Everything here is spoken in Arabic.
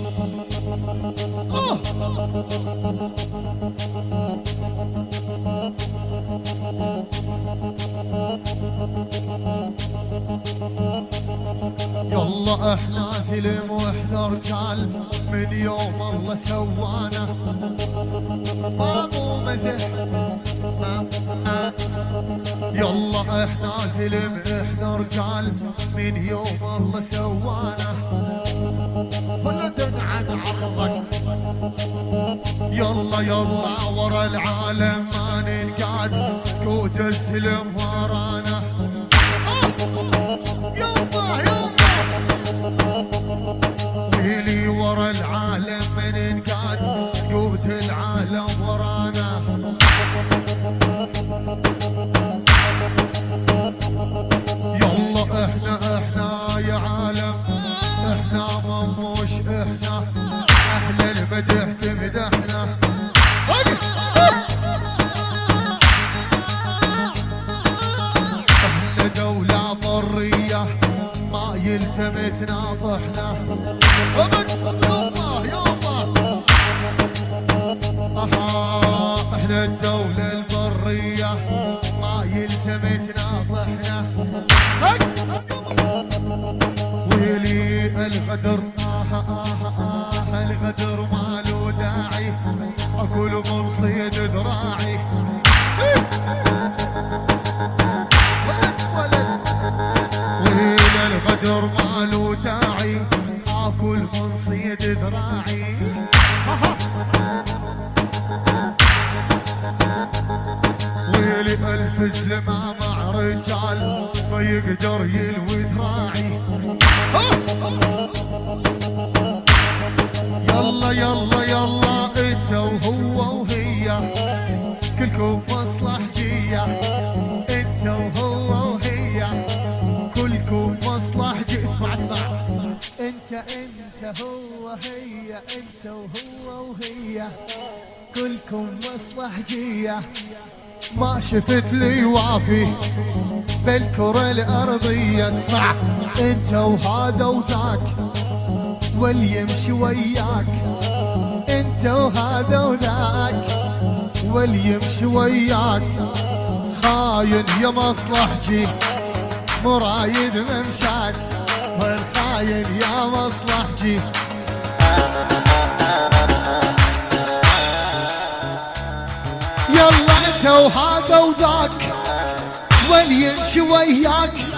يلا احنا زلم واحنا رجال من يوم الله سوانا ما مو مزح. يلا احنا زلم احنا رجال من يوم الله سوانا ولدن عن عرضك. يلا يلا ورا العالم ما ننقعد قود السلم ورانا. يلا يلا ويلي ورا العالم من نقعد قوت العالم ورانا. يلا احنا يا عالم احنا مموش احنا اهل المدح تمدحنا. احنا دولة برية ما يلزم تناطحنا. يلا يلا احنا الدولة البرية ما يلزم تناطحنا. ويلي الغدر الغدر ما له داعي اقول من صيد ذراعي. ويلي الغدر ما له داعي اكل من صيد ذراعي. ويلي الف زلمة مع رجال ما يقدر يلوي ذراعي. يلا يلا يلا انت وهو وهي كلكم مصلحجية. انت وهو وهي كلكم مصلحجية. اسمع اسمع انت هو هي انت وهو وهي كلكم مصلحجية. ما شفت لي وافي بالكرة الأرضية. اسمع انت وهذا وذاك واللي يمشي وياك. انت وهذا وذاك واللي يمشي وياك خاين يا مصلحجي مرايد ممشاك. والخاين يا مصلحجي. يلا انت وهذا وذاك واللي يمشي وياك.